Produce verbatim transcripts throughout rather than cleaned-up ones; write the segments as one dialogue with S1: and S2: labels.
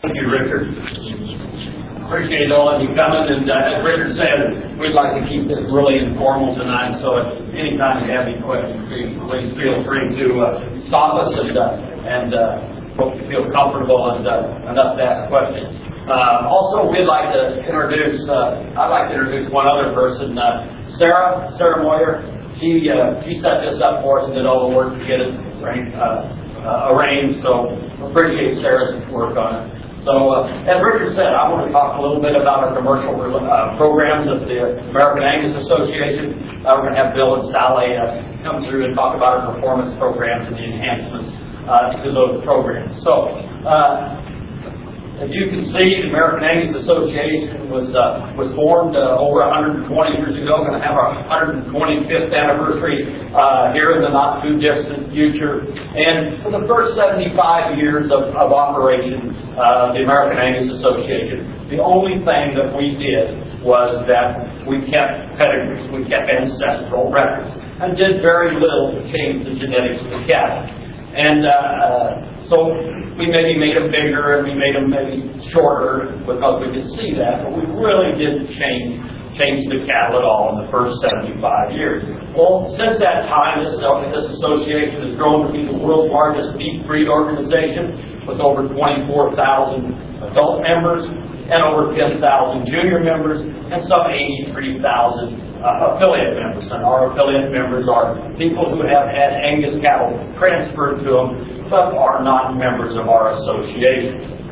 S1: Thank you, Richard. Appreciate all of you coming, and uh, as Richard said, we'd like to keep this really informal tonight, so if anytime you have any questions, please feel free to uh, stop us and, uh, and uh, hope you feel comfortable and uh, enough to ask questions. Uh, also, we'd like to introduce, uh, I'd like to introduce one other person, uh, Sarah, Sarah Moyer. She, uh, she set this up for us and did all the work to get it uh, uh, arranged, so appreciate Sarah's work on it. So, uh, as Richard said, I want to talk a little bit about our commercial uh, programs of the American Angus Association. Uh, we're going to have Bill and Sally uh, come through and talk about our performance programs and the enhancements uh, to those programs. So, uh, as you can see, the American Angus Association was uh, was formed uh, over one hundred twenty years ago. We're going to have our one hundred twenty-fifth anniversary uh, here in the not too distant future. And for the first seventy-five years of, of operation, uh, the American Angus Association, the only thing that we did was that we kept pedigrees, we kept ancestral records, and did very little to change the genetics of the cattle. And uh, so we maybe made them bigger and we made them maybe shorter because we could see that, but we really didn't change change the cattle at all in the first seventy-five years. Well, since that time, this, this association has grown to be the world's largest beef breed organization with over twenty-four thousand adult members and over ten thousand junior members and some eighty-three thousand Uh, affiliate members. And our affiliate members are people who have had Angus cattle transferred to them but are not members of our association.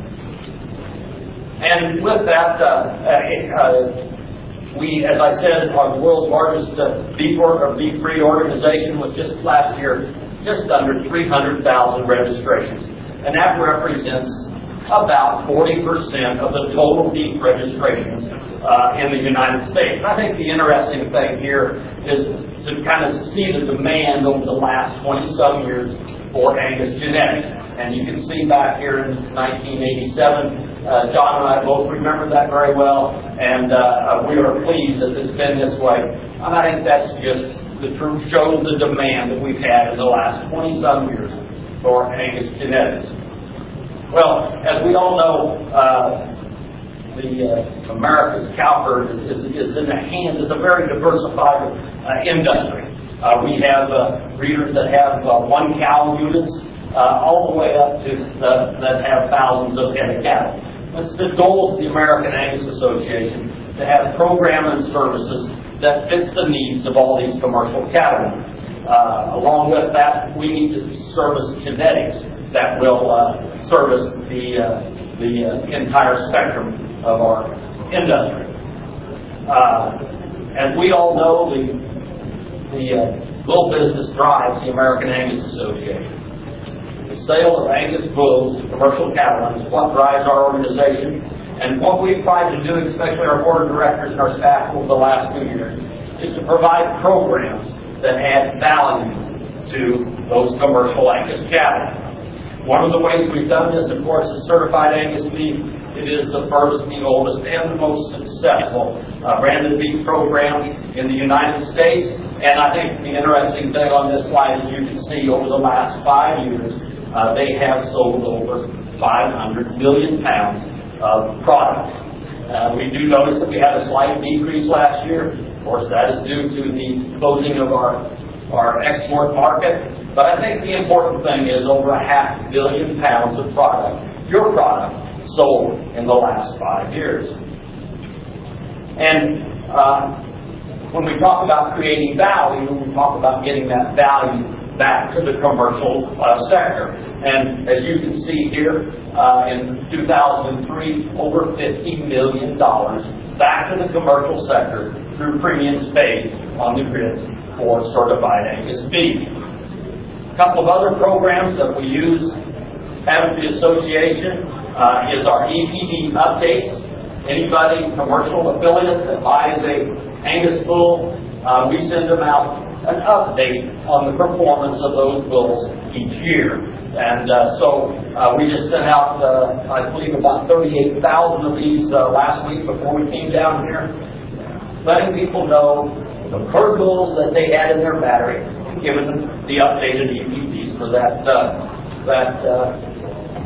S1: And with that, uh, uh, we, as I said, are the world's largest uh, beef, or, or beef breed organization with just last year just under three hundred thousand registrations. And that represents about forty percent of the total beef registrations uh, in the United States. And I think the interesting thing here is to kind of see the demand over the last twenty-some years for Angus genetics. And you can see back here in nineteen eighty-seven, uh, John and I both remember that very well, and uh, we are pleased that it's been this way. And I think that's just the truth, shows the demand that we've had in the last twenty-some years for Angus genetics. Well, as we all know, uh, the uh, America's cow herd is, is, is in the hands. It's a very diversified uh, industry. Uh, we have uh, breeders that have uh, one cow units, uh, all the way up to the, that have thousands of head of cattle. It's the goal of the American Angus Association to have program and services that fits the needs of all these commercial cattle. Uh, along with that, we need to service genetics that will uh, service the uh, the uh, entire spectrum of our industry. Uh, as we all know, the the uh, little business drives the American Angus Association. The sale of Angus bulls to commercial cattle is what drives our organization. And what we've tried to do, especially our board of directors and our staff over the last few years, is to provide programs that add value to those commercial Angus cattle. One of the ways we've done this, of course, is certified Angus beef. It is the first, the oldest, and the most successful uh, branded beef program in the United States. And I think the interesting thing on this slide is you can see over the last five years, uh, they have sold over five hundred million pounds of product. Uh, we do notice that we had a slight decrease last year. Of course, that is due to the closing of our, our export market. But I think the important thing is over a half billion pounds of product, your product, sold in the last five years. And uh, when we talk about creating value, we talk about getting that value back to the commercial uh, sector. And as you can see here, uh, in two thousand three, over fifty million dollars back to the commercial sector through premiums paid on the grids for certified Angus beef. A couple of other programs that we use at the association uh, is our E P D updates. Anybody, commercial affiliate that buys a Angus bull, uh, we send them out an update on the performance of those bulls each year. And uh, so uh, we just sent out, uh, I believe, about thirty-eight thousand of these uh, last week before we came down here, letting people know the herd bulls that they had in their battery, given the updated E P Ds for that uh, that uh,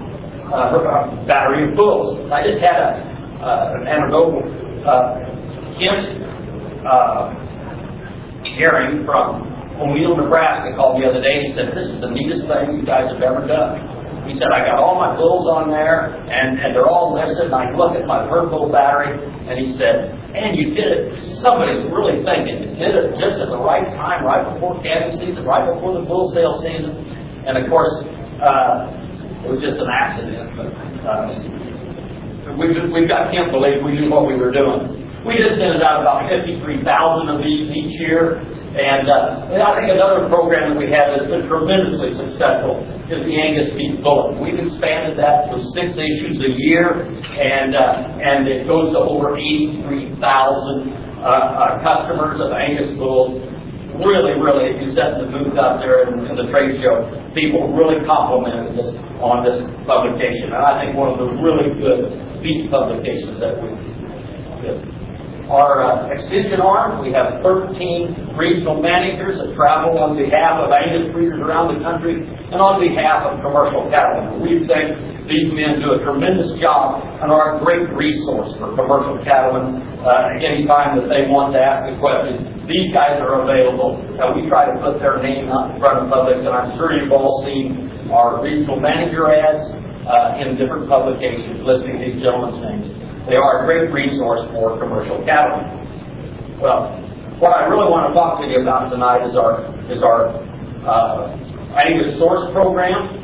S1: uh, battery of bulls. I just had a, uh, an anecdotal uh, Kent uh, hearing from O'Neill, Nebraska, called the other day. He said, "This is the neatest thing you guys have ever done." He said, "I got all my bulls on there, and, and they're all listed, and I look at my herd bull battery," and he said, "And you did it. Somebody's really thinking. You did it just at the right time, right before calving season, right before the bull sale season." And of course, uh, it was just an accident. But uh, we, we got, can't believe we knew what we were doing. We just sent out about fifty-three thousand of these each year. And, uh, and I think another program that we have that's been tremendously successful is the Angus Beef Bulletin. We've expanded that to six issues a year, and uh, and it goes to over eighty-three thousand uh, uh, customers of Angus bulls. Really, really, if you set the booth out there in, in the trade show, people really complimented us on this publication. And I think one of the really good beef publications that we did. Our uh, extension arm, we have thirteen regional managers that travel on behalf of Angus breeders around the country and on behalf of commercial cattlemen. We think these men do a tremendous job and are a great resource for commercial cattlemen. Uh, anytime that they want to ask a question, these guys are available. Uh, we try to put their name out in front of Publix, and I'm sure you've all seen our regional manager ads uh, in different publications listing these gentlemen's names. They are a great resource for commercial cattlemen. Well, what I really want to talk to you about tonight is our is our uh, Angus Source program,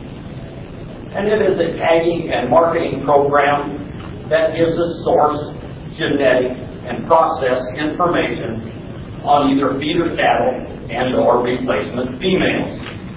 S1: and it is a tagging and marketing program that gives us source, genetic, and process information on either feeder cattle and or replacement females.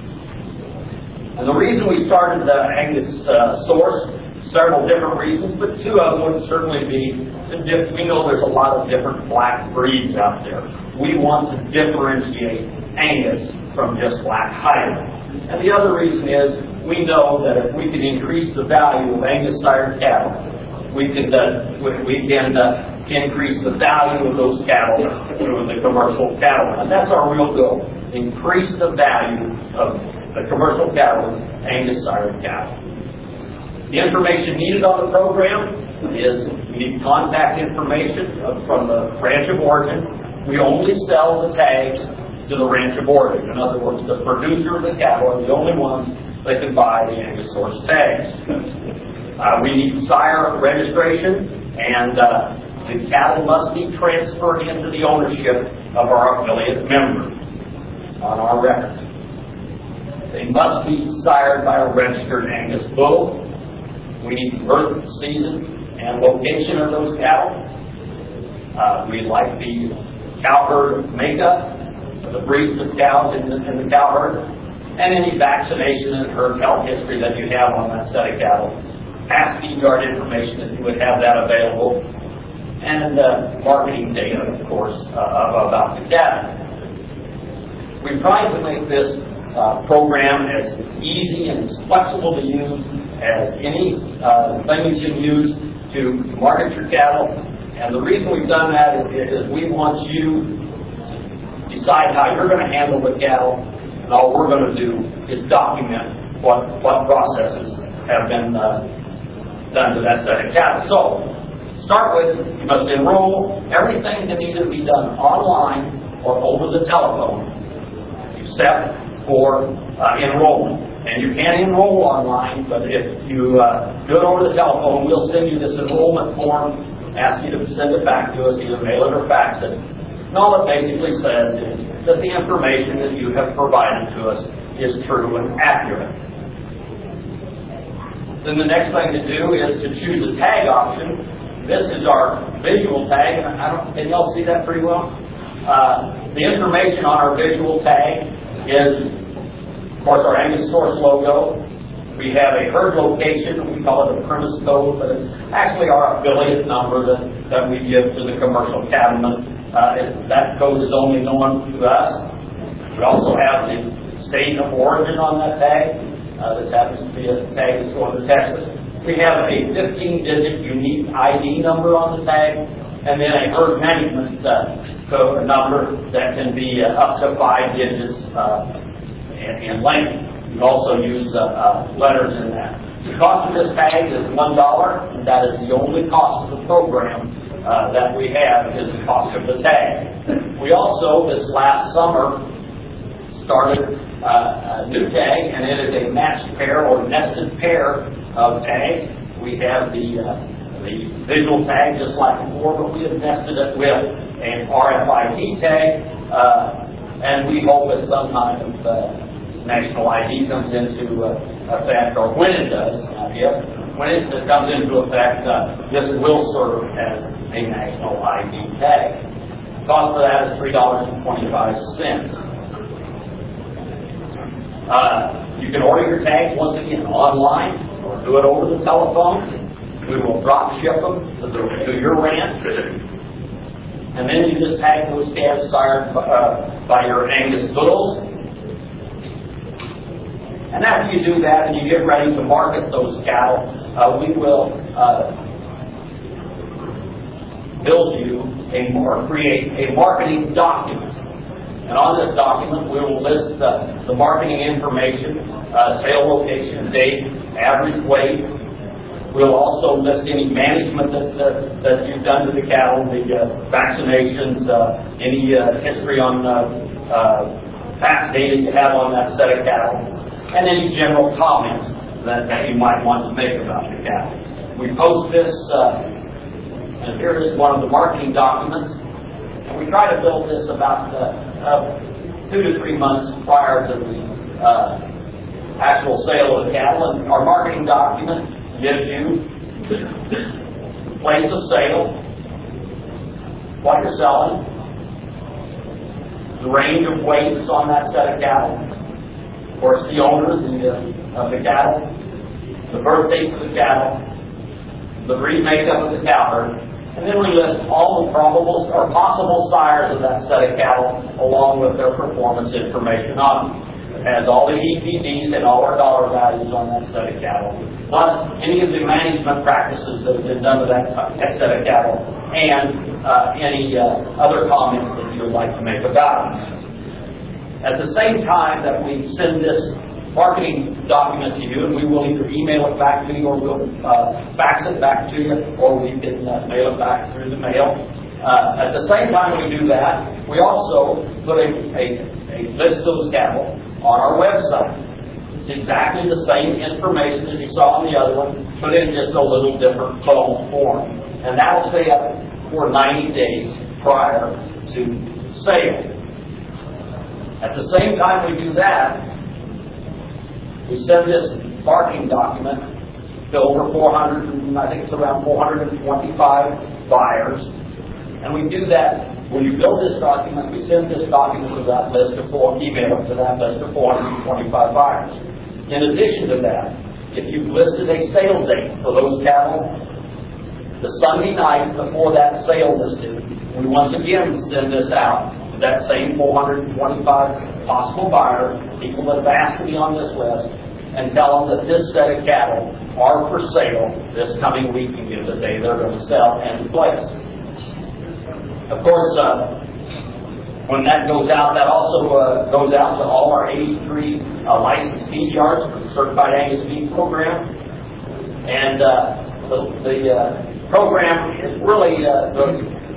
S1: And the reason we started the Angus uh, Source, several different reasons, but two of them would certainly be to dif- we know there's a lot of different black breeds out there. We want to differentiate Angus from just black Highland. And the other reason is we know that if we can increase the value of Angus sired cattle, we can uh, we, we can uh, increase the value of those cattle through the commercial cattle. And that's our real goal: increase the value of the commercial cattle, Angus sired cattle. The information needed on the program is we need contact information from the ranch of origin. We only sell the tags to the ranch of origin. In other words, the producer of the cattle are the only ones that can buy the Angus Source tags. Uh, we need sire registration, and uh, the cattle must be transferred into the ownership of our affiliate member on our record. They must be sired by a registered Angus bull. We need birth season and location of those cattle. Uh, we like the cow herd makeup, the breeds of cows in the, in the cow herd, and any vaccination and herd health history that you have on that set of cattle. Past feed yard information, if you would have that available, and uh, marketing data, of course, uh, about the cattle. We tried to make this Uh, program as easy and as flexible to use as any uh, thing you can use to market your cattle. And the reason we've done that is, is we want you to decide how you're going to handle the cattle, and all we're going to do is document what, what processes have been uh, done to that set of cattle. So, start with, you must enroll. Everything can either be done online or over the telephone, except for uh, enrollment. And you can enroll online, but if you uh, do it over the telephone, we'll send you this enrollment form, ask you to send it back to us, either mail it or fax it. And all it basically says is that the information that you have provided to us is true and accurate. Then the next thing to do is to choose a tag option. This is our visual tag. I don't, can y'all see that pretty well? Uh, the information on our visual tag is, of course, our Angus Source logo. We have a herd location. We call it a premise code, but it's actually our affiliate number that, that we give to the commercial cattlemen. Uh, it, that code is only known to us. We also have the state of origin on that tag. Uh, this happens to be a tag that's going to Texas. We have a fifteen digit unique I D number on the tag, and then a herd management uh, code number that can be uh, up to five digits uh, in, in length. We also use uh, uh, letters in that. The cost of this tag is one dollar, and that is the only cost of the program uh, that we have is the cost of the tag. We also, this last summer, started uh, a new tag, and it is a matched pair or nested pair of tags. We have the uh, the visual tag just like before, but we have nested it with an R F I D tag, uh, and we hope at some time of uh, national I D comes into uh, effect, or when it does, not yet, when it comes into effect, uh, this will serve as a national I D tag. The cost for that is three dollars and twenty-five cents. Uh, you can order your tags once again online, or do it over the telephone. We will drop ship them to, the, to your ranch, and then you just tag those calves sired uh, by your Angus Poodles. And after you do that and you get ready to market those cattle, uh, we will uh, build you a, or create a marketing document. And on this document we will list uh, the marketing information, uh, sale location, date, average weight. We'll also list any management that, uh, that you've done to the cattle, the uh, vaccinations, uh, any uh, history on uh, uh, past data you have on that set of cattle, and any general comments that, that you might want to make about the cattle. We post this, uh, and here is one of the marketing documents, and we try to build this about uh, uh, two to three months prior to the uh, actual sale of the cattle, and our marketing document gives you place of sale, what you're selling, the range of weights on that set of cattle, of course the owner the, uh, of the cattle, the birth dates of the cattle, the breed makeup of the cow herd, and then we list all the probable or possible sires of that set of cattle along with their performance information on them. It has all the E P Ds and all our dollar values on that set of cattle, plus any of the management practices that have been done to that, that set of cattle, and uh, any uh, other comments that you would like to make about it. At the same time that we send this marketing document to you, and we will either email it back to you, or we'll uh, fax it back to you, or we can uh, mail it back through the mail. Uh, at the same time we do that, we also put a, a, a list of those cattle on our website. It's exactly the same information as you saw on the other one, but in just a little different phone form. And that will stay up for ninety days prior to sale. At the same time we do that, we send this marketing document to over four hundred, I think it's around four hundred twenty-five buyers. And we do that. When you build this document, we send this document to that list of four, email to that list of four hundred twenty-five buyers. In addition to that, if you've listed a sale date for those cattle, the Sunday night before that sale is due, we once again send this out to that same four hundred twenty-five possible buyers, people that have asked to be on this list, and tell them that this set of cattle are for sale this coming week and give the day they're going to sell and place. Of course, uh, when that goes out, that also uh, goes out to all our eighty-three uh, licensed feed yards for the Certified Angus Beef program. And uh, the, the uh, program is really uh, the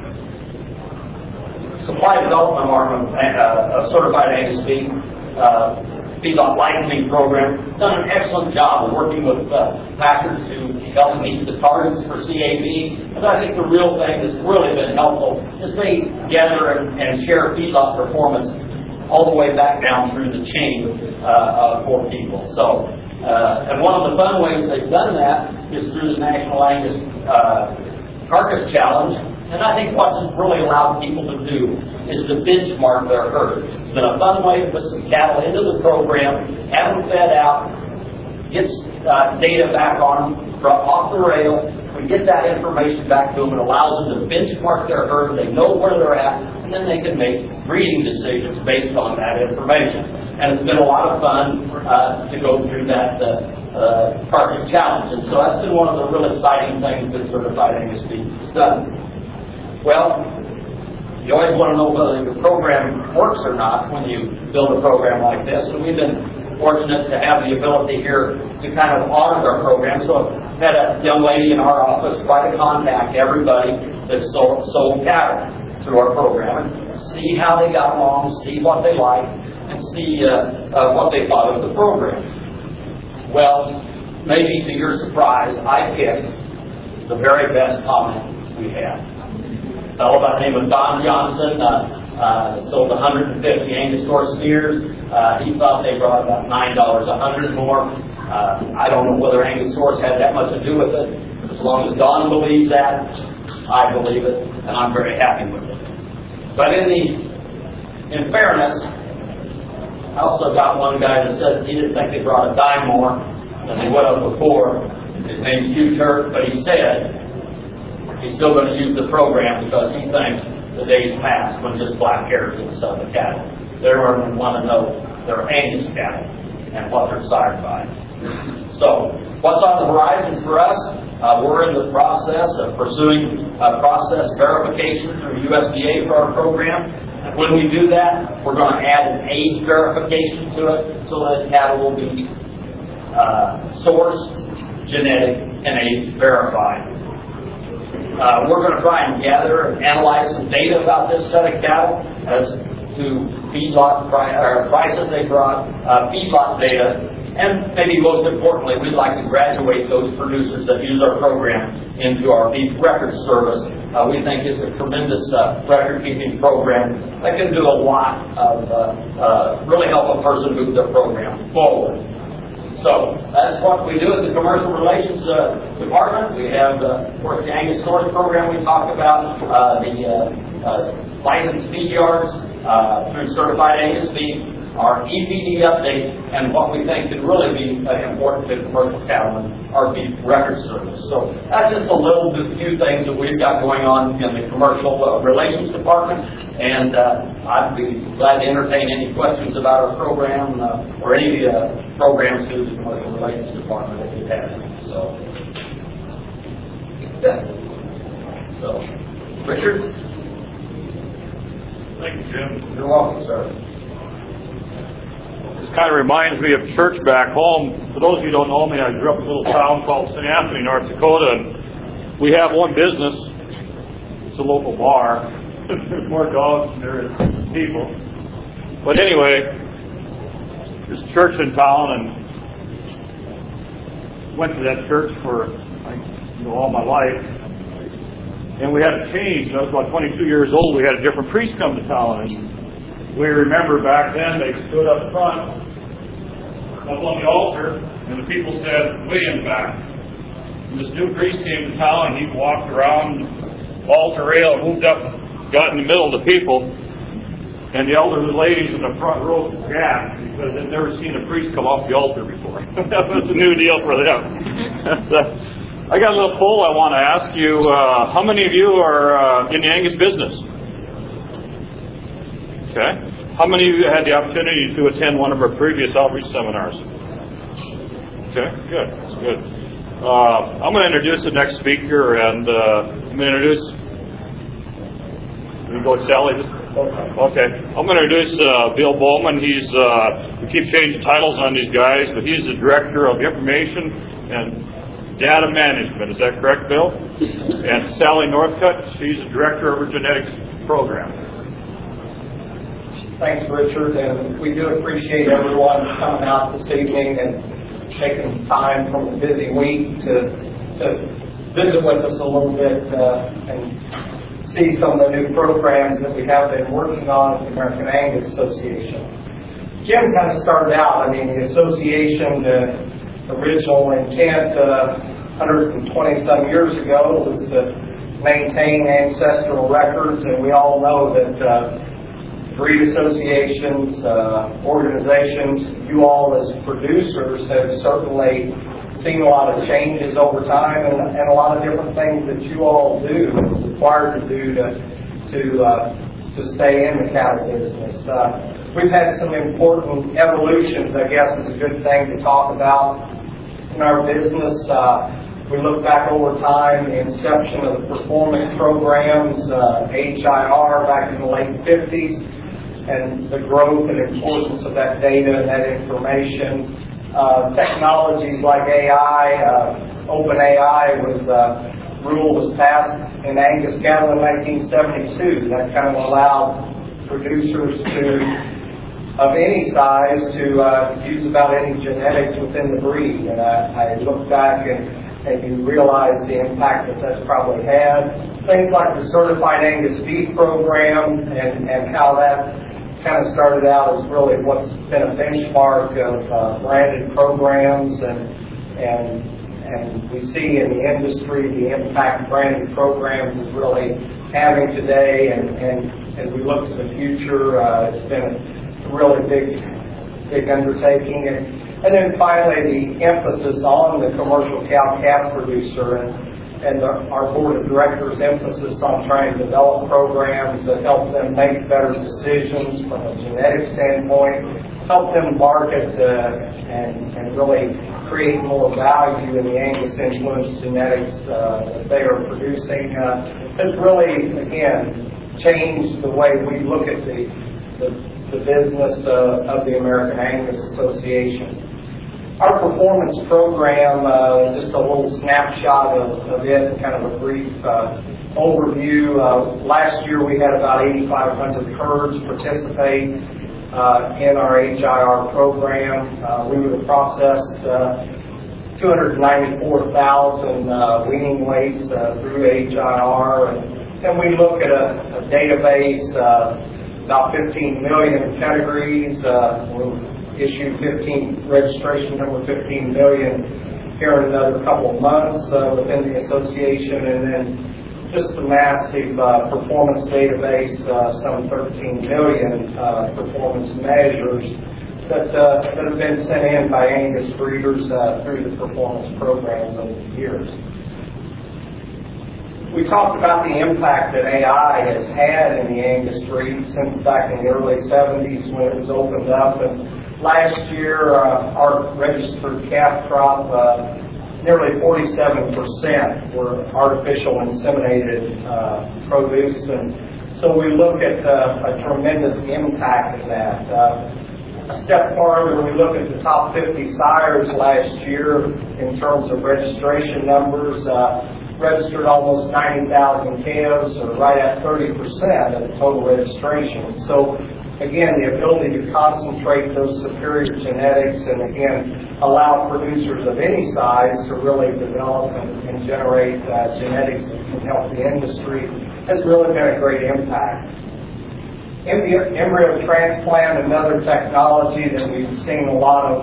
S1: supply development arm of uh, Certified Angus Beef uh, feedlot licensing program. Done an excellent job of working with uh, pastors to help meet the targets for C A B. And I think the real thing that's really been helpful is they gather and, and share feedlot performance all the way back down through the chain uh, uh, for people. So, uh, and one of the fun ways they've done that is through the National Angus uh, Carcass Challenge. And I think what it's really allowed people to do is to benchmark their herd. It's been a fun way to put some cattle into the program, have them fed out, get uh, data back on them, off the rail. We get that information back to them. It allows them to benchmark their herd. They know where they're at, and then they can make breeding decisions based on that information. And it's been a lot of fun uh, to go through that uh, uh, Carcass Challenge. And so that's been one of the real exciting things that Certified Angus Beef has done. Well, you always want to know whether the program works or not when you build a program like this. And we've been fortunate to have the ability here to kind of audit our program. So I've had a young lady in our office try to contact everybody that sold, sold cattle through our program and see how they got along, see what they liked, and see uh, uh, what they thought of the program. Well, maybe to your surprise, I picked the very best comment we had. A fellow by the name of Don Johnson uh, uh, sold one hundred fifty Angus horse steers. Uh, he thought they brought about nine dollars a hundred more. Uh, I don't know whether Angus horse had that much to do with it. As long as Don believes that, I believe it, and I'm very happy with it. But in the, in fairness, I also got one guy that said he didn't think they brought a dime more than they would have before. His name's Hugh Turk, but he said he's still going to use the program because he thinks the days past when just black hares would sell the cattle. They're going to want to know their Angus cattle and what they're sired by. So, what's on the horizons for us? Uh, we're in the process of pursuing uh, process verification through U S D A for our program. And when we do that, we're going to add an age verification to it so that cattle will be uh, sourced, genetic, and age verified. Uh, we're going to try and gather and analyze some data about this set of cattle as to feedlot pri- or prices they brought, uh, feedlot data, and maybe most importantly, we'd like to graduate those producers that use our program into our beef record service. Uh, we think it's a tremendous uh, record-keeping program that can do a lot of uh, uh, really help a person move their program forward. So that's what we do at the Commercial Relations uh, Department. We have, uh, of course, the Angus Source program we talked about, uh, the uh, uh, licensed feed yards uh, through Certified Angus Feed, our E P D update, and what we think could really be uh, important to commercial cattlemen, our beef record service. So that's just a little bit, few things that we've got going on in the Commercial uh, Relations Department, and uh, I'd be glad to entertain any questions about our program uh, or any of the uh, programs through the Commercial Relations Department if you have any. So, yeah. So, Richard?
S2: Thank you, Jim.
S1: You're welcome, sir.
S2: This kind of reminds me of church back home. For those of you who don't know me, I grew up in a little town called Saint Anthony, North Dakota, and we have one business. It's a local bar. There's more dogs than there is people. But anyway, there's a church in town, and went to that church for you know, all my life. And we had a change. I was about twenty-two years old. We had a different priest come to town, and we remember back then they stood up front, up on the altar, and the people said, "Way in back." And this new priest came to town, and he walked around the altar rail, moved up, got in the middle of the people, and the elderly ladies in the front row gasped because they'd never seen a priest come off the altar before. That was a new deal for them. So, I got a little poll I want to ask you. Uh, how many of you are uh, in the Angus business? Okay. How many of you had the opportunity to attend one of our previous outreach seminars? Okay, good. That's good. Uh, I'm going to introduce the next speaker, and uh, I'm going to introduce. Can we go with Sally? Okay. I'm going to introduce uh, Bill Bowman. He's uh, we keep changing titles on these guys, but he's the Director of Information and Data Management. Is that correct, Bill? And Sally Northcutt, she's the Director of our Genetics Program.
S3: Thanks, Richard, and we do appreciate everyone coming out this evening and taking time from a busy week to to visit with us a little bit uh, and see some of the new programs that we have been working on at the American Angus Association. Jim kind of started out, I mean, the association, the original intent uh, one hundred twenty some years ago was to maintain ancestral records, and we all know that uh, breed associations, uh, organizations, you all as producers have certainly seen a lot of changes over time, and, and a lot of different things that you all do, required to do to to, uh, to stay in the cattle business. Uh, we've had some important evolutions, I guess is a good thing to talk about in our business. Uh, we look back over time, the inception of the performance programs, uh, H I R back in the late fifties. and the growth and importance of that data and that information. Uh, technologies like A I, uh, OpenAI was, uh, rule was passed in Angus cattle in nineteen seventy-two. That kind of allowed producers to, of any size, to uh, use about any genetics within the breed. And I, I look back and, and you realize the impact that that's probably had. Things like the Certified Angus Beef program and, and how that kind of started out as really what's been a benchmark of uh, branded programs, and and and we see in the industry the impact branded programs is really having today, and, and as we look to the future, uh, it's been a really big big undertaking. And, and then finally the emphasis on the commercial cow-calf producer, and and the, our board of directors' emphasis on trying to develop programs that help them make better decisions from a genetic standpoint, help them market uh, and, and really create more value in the Angus influence genetics uh, that they are producing, uh, has really, again, changed the way we look at the, the, the business uh, of the American Angus Association. Our performance program, uh, just a little snapshot of, of it, kind of a brief uh, overview. Uh, last year we had about eighty-five hundred herds participate uh, in our H I R program. Uh, we would have processed uh, two hundred ninety-four thousand uh, weaning weights uh, through H I R, and, and we look at a, a database, uh, about fifteen million pedigrees. Uh, we'll issue fifteen, registration number fifteen million here in another couple of months uh, within the association, and then just the massive uh, performance database, uh, some thirteen million uh, performance measures that, uh, that have been sent in by Angus breeders uh, through the performance programs over the years. We talked about the impact that A I has had in the Angus breed since back in the early seventies when it was opened up. And last year, uh, our registered calf crop, uh, nearly forty-seven percent were artificial inseminated uh, produce, and so we look at uh, a tremendous impact of that. Uh, a step farther, we look at the top fifty sires last year in terms of registration numbers. Uh, registered almost ninety thousand calves, or right at thirty percent of the total registration. So again, the ability to concentrate those superior genetics and again allow producers of any size to really develop and, and generate uh, genetics that can help the industry has really been a great impact. Embryo, embryo transplant, another technology that we've seen a lot of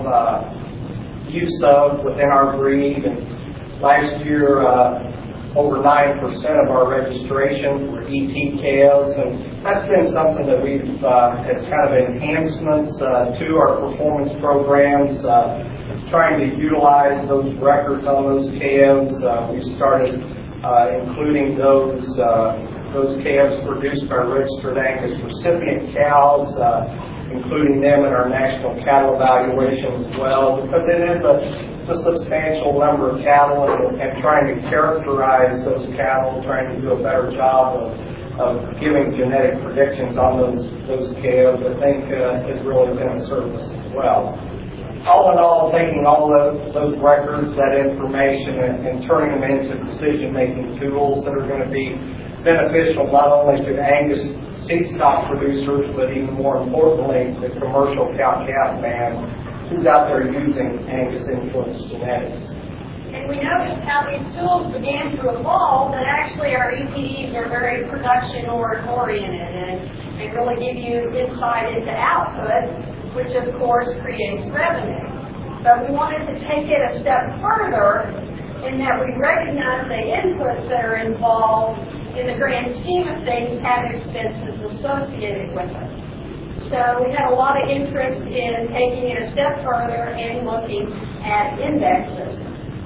S3: uh, use of within our breed. And last year, uh, over nine percent of our registrations were E T calves, and that's been something that we've, uh, as kind of enhancements uh, to our performance programs. Uh, it's trying to utilize those records on those calves. Uh, we've started uh, including those uh, those calves produced by registered Angus recipient cows, uh, including them in our national cattle evaluation as well, because it is a It's a substantial number of cattle, and, and trying to characterize those cattle, trying to do a better job of, of giving genetic predictions on those those calves, I think uh, has really been a service as well. All in all, taking all those, those records, that information, and, and turning them into decision-making tools that are going to be beneficial not only to Angus seed stock producers, but even more importantly, the commercial cow-calf man who's out there using Angus influence genetics.
S4: And we noticed how these tools began to evolve, that actually our E P Ds are very production oriented and, and really give you insight into output, which of course creates revenue. But we wanted to take it a step further in that we recognize the inputs that are involved in the grand scheme of things have expenses associated with it. So we had a lot of interest in taking it a step further and looking at indexes.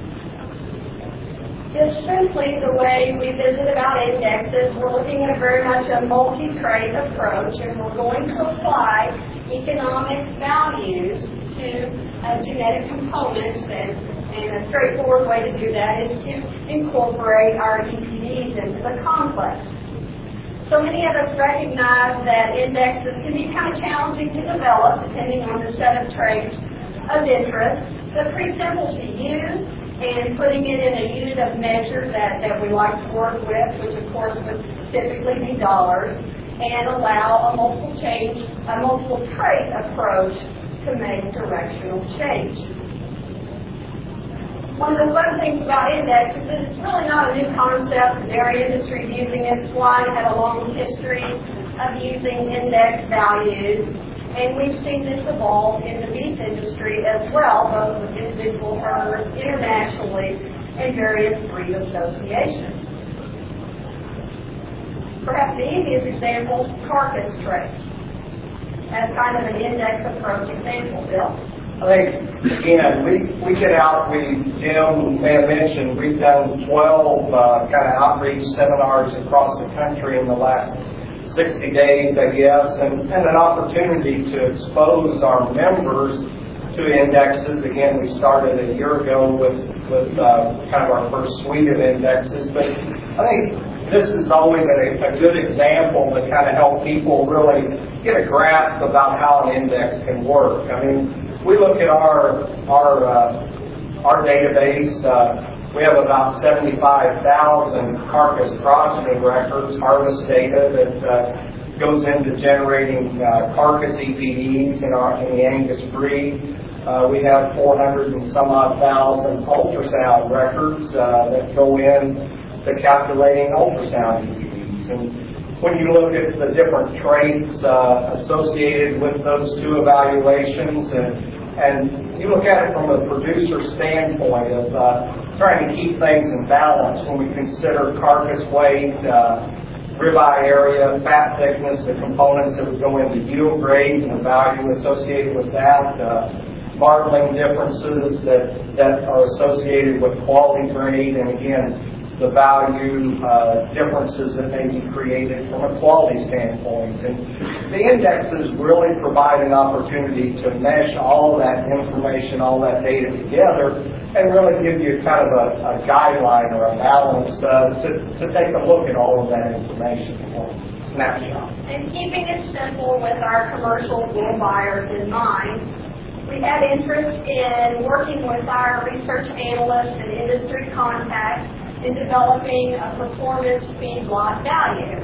S4: Just simply the way we visit about indexes, we're looking at a very much a multi-trait approach, and we're going to apply economic values to uh, genetic components, and, and a straightforward way to do that is to incorporate our E P Ds into the complex. So many of us recognize that indexes can be kind of challenging to develop depending on the set of traits of interest, but pretty simple to use, and putting it in a unit of measure that, that we like to work with, which of course would typically be dollars, and allow a multiple change, a multiple trait approach to make directional change. One of the fun things about indexes is it's really not a new concept. The dairy industry is using it. Swine had a long history of using index values, and we've seen this evolve in the beef industry as well, both with individual herders internationally and various breed associations. Perhaps the easiest example, carcass traits, as kind of an index approach example, Bill.
S3: I think, again, we, we get out, we, Jim may have mentioned, we've done twelve uh, kind of outreach seminars across the country in the last sixty days, I guess, and, and an opportunity to expose our members to indexes. Again, we started a year ago with, with uh, kind of our first suite of indexes, but I think this is always a, a good example to kind of help people really get a grasp about how an index can work. I mean, we look at our our uh, our database. Uh, we have about seventy-five thousand carcass progeny records, harvest data that uh, goes into generating uh, carcass E P Ds in our in the Angus breed. Uh, we have four hundred and some odd thousand ultrasound records uh, that go in to calculating ultrasound E P Ds. And when you look at the different traits uh, associated with those two evaluations, and and you look at it from a producer standpoint of uh, trying to keep things in balance when we consider carcass weight, uh, ribeye area, fat thickness, the components that would go into yield grade and the value associated with that, uh, marbling differences that, that are associated with quality grade, and again, the value uh, differences that may be created from a quality standpoint. And the indexes really provide an opportunity to mesh all that information, all that data together, and really give you kind of a, a guideline or a balance uh, to, to take a look at all of that information or snapshot.
S4: And keeping it simple with our commercial bull buyers in mind, we had interest in working with our research analysts and industry contacts in developing a performance feedlot value.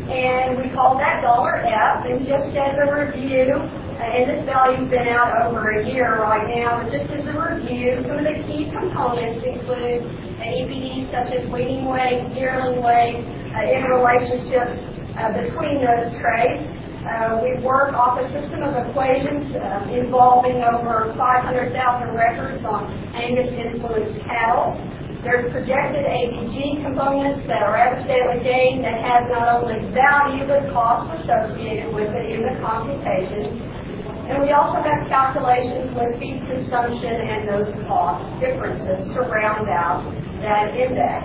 S4: And we call that dollar F, and just as a review, and this value's been out over a year right now, but just as a review, some of the key components include an E P D such as weaning weight, yearling weight, uh, interrelationships uh, between those traits. Uh, we work off a system of equations uh, involving over five hundred thousand records on Angus influenced cattle. There's projected A P G components that are average daily gain that have not only value but cost associated with it in the computations. And we also have calculations with feed consumption and those cost differences to round out that index.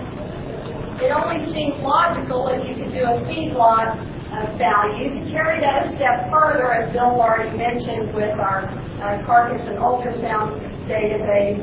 S4: It only seems logical if you could do a feedlot uh, value to carry that a step further, as Bill already mentioned with our uh, carcass and ultrasound database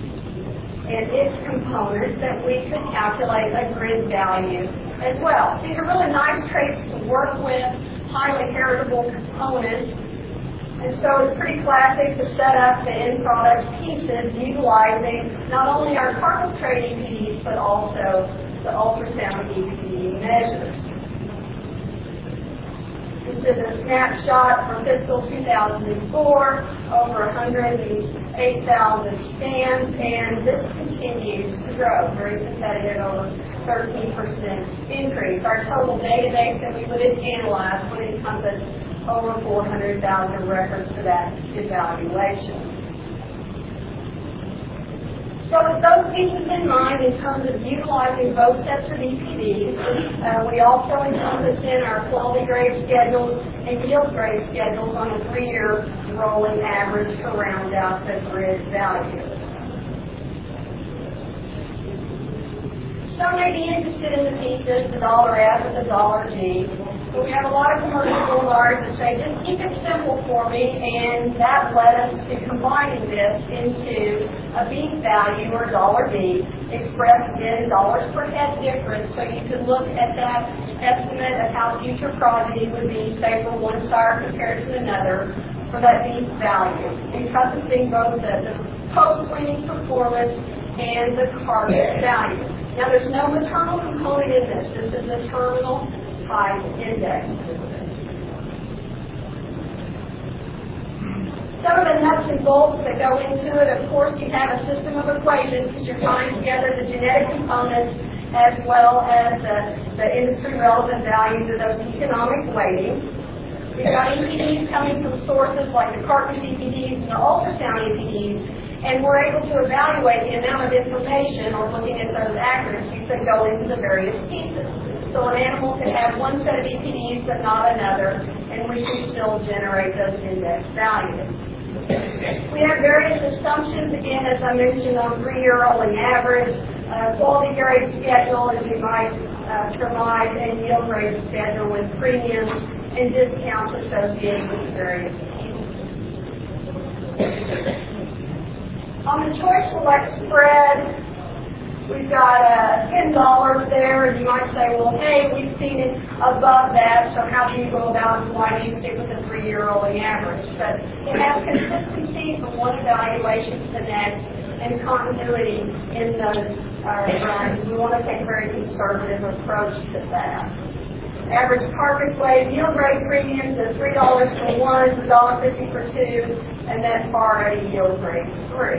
S4: and its components, that we could calculate a grid value as well. These are really nice traits to work with, highly heritable components, and so it's pretty classic to set up the end product pieces utilizing not only our carcass trait E P Ds but also the ultrasound E P D measures. This is a snapshot from fiscal two thousand four, over one hundred eight thousand stands, and this continues to grow, very competitive, over thirteen percent increase. Our total database that we would analyze would encompass over four hundred thousand records for that evaluation. So with those pieces in mind, in terms of utilizing both sets of E P Ds, uh, we also encompass in our quality grade schedules and yield grade schedules on a three-year rolling average to round out the grid value. Some may be interested in the pieces, the dollar F and the dollar G. But we have a lot of commercial bulldogs that say, just keep it simple for me, and that led us to combining this into a beef value, or dollar B, expressed in dollars per head difference. So you can look at that estimate of how future progeny would be, say, for one sire compared to another, for that beef value, encompassing both the, the post-weaning performance and the carcass value. Now, there's no maternal component in this. This is the terminal type index. Some of the nuts and bolts that go into it, of course, you have a system of equations because you're tying together the genetic components as well as the, the industry-relevant values of those economic weightings. We've got E P Ds coming from sources like the carcass E P Ds and the ultrasound E P Ds, and we're able to evaluate the amount of information or looking at those accuracies that go into the various pieces. So an animal can have one set of E P Ds but not another, and we can still generate those index values. We have various assumptions, again, as I mentioned, on three-year rolling average, uh, quality grade schedule, as you might uh, surmise, and yield grade schedule with premiums and discounts associated with the various pieces. On the choice select spread, we've got uh, ten dollars there, and you might say, well, hey, we've seen it above that, so how do you go about it? Why do you stick with the three-year rolling average? But it has consistency from one evaluation to the next and continuity in those uh, runs. We want to take a very conservative approach to that. Average carcass weight, yield grade premiums of three dollars for one, one dollar fifty for two, and then far at yield grade three.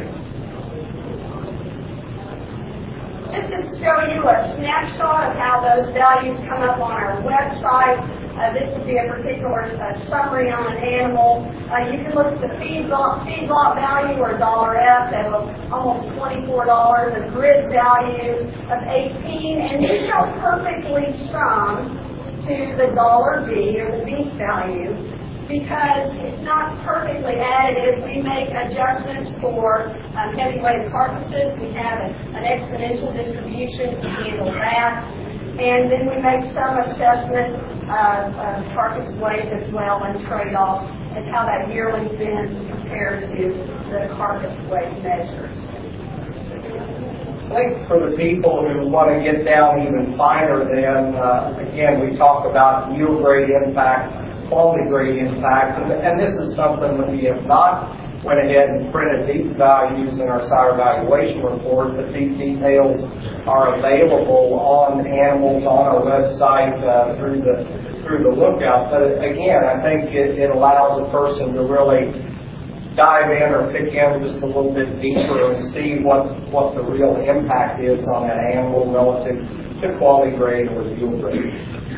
S4: Just to show you a snapshot of how those values come up on our website, uh, this would be a particular uh, summary on an animal. Uh, you can look at the feedlot, feedlot value, or dollar F, at almost twenty-four dollars, a grid value of eighteen, and these are perfectly strung to the dollar B, or the beef value, because it's not perfectly additive. We make adjustments for um, heavyweight carcasses. We have a, an exponential distribution to handle that. And then we make some assessment of uh, carcass weight as well, and trade-offs and how that yearling's been compared to the carcass weight measures.
S3: I think for the people who want to get down even finer, then uh, again, we talk about yield grade impact, quality grade impact, and, and this is something that we have not went ahead and printed these values in our sire valuation report, but these details are available on animals on our website uh, through the through the lookout. But again, I think it, it allows a person to really dive in or pick in just a little bit deeper and see what, what the real impact is on that animal relative to quality grade or yield grade.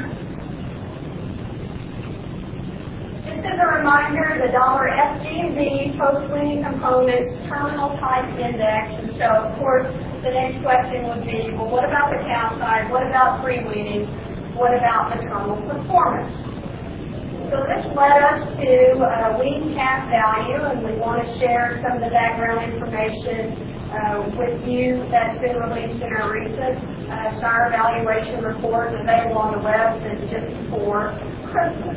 S4: Just as a reminder, the dollar F G and V, post-weaning components, terminal type index, and so of course the next question would be, well, what about the cow side? What about pre-weaning? What about maternal performance? So this led us to a wean calf value, and we want to share some of the background information uh, with you that's been released in our recent uh, sire evaluation report, available on the web since just before Christmas.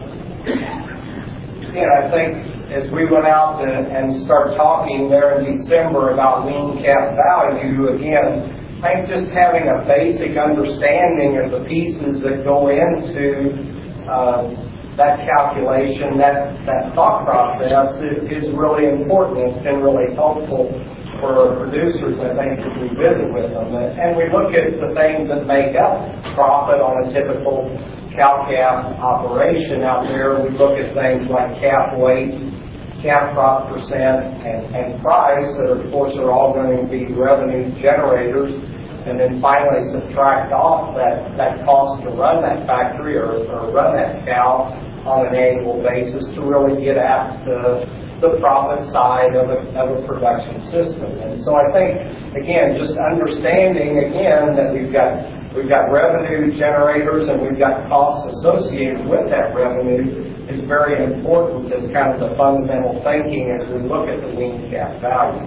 S3: Yeah, I think as we went out and, and started talking there in December about wean calf value, again, I think just having a basic understanding of the pieces that go into uh, that calculation, that, that thought process is, is really important. It's been really helpful for our producers, I think, as we visit with them. And we look at the things that make up profit on a typical cow-calf operation out there. We look at things like calf weight, calf crop percent, and, and price that, of course, are all going to be revenue generators. And then finally subtract off that, that cost to run that factory or, or run that cow on an annual basis to really get at the, the profit side of a, of a production system. And so I think, again, just understanding, again, that we've got we've got revenue generators and we've got costs associated with that revenue is very important as kind of the fundamental thinking as we look at the wean calf value.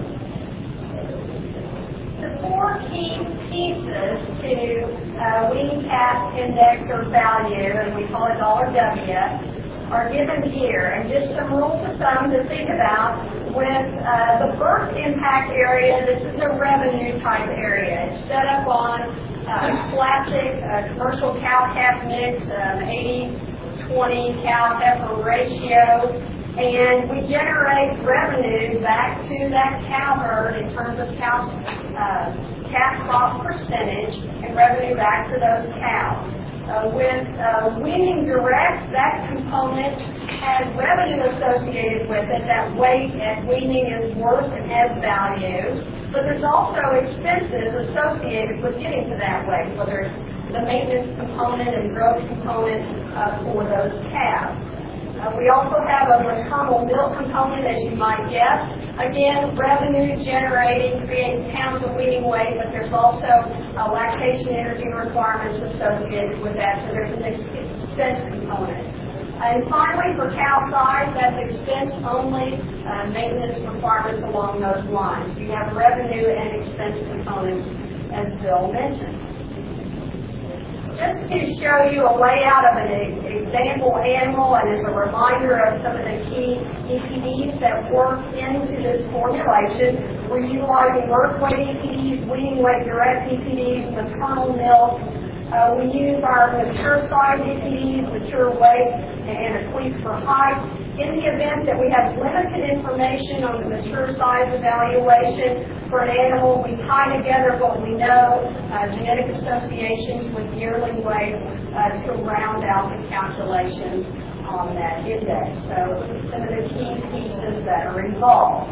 S4: The four key pieces to uh, wean calf index or value, and we call it dollar W, are given here, and just some rules of thumb to think about. With uh, the birth impact area, this is a revenue type area. It's set up on uh, classic uh, commercial cow-calf mix, um, eighty twenty cow-heifer ratio, and we generate revenue back to that cow herd in terms of cow uh, calf crop percentage and revenue back to those cows. Uh, with uh, weaning direct, that component has revenue associated with it. That weight at weaning is worth and has value. But there's also expenses associated with getting to that weight, whether it's the maintenance component and growth component uh, for those calves. Uh, we also have a maternal milk component, as you might guess. Again, revenue generating, creates pounds of weaning weight, but there's also uh, lactation energy requirements associated with that, so there's an expense component. And finally, for cow size, that's expense only, uh, maintenance requirements along those lines. You have revenue and expense components, as Bill mentioned. Just to show you a layout of an example animal and as a reminder of some of the key E P Ds that work into this formulation, we're utilizing birth weight E P Ds, weaning weight direct E P Ds, maternal milk. Uh, we use our mature size E P Ds, mature weight, and a tweak for height. In the event that we have limited information on the mature size evaluation for an animal, we tie together what we know, uh, genetic associations with yearling weight, uh, to round out the calculations on that index. So some of the key pieces that are involved.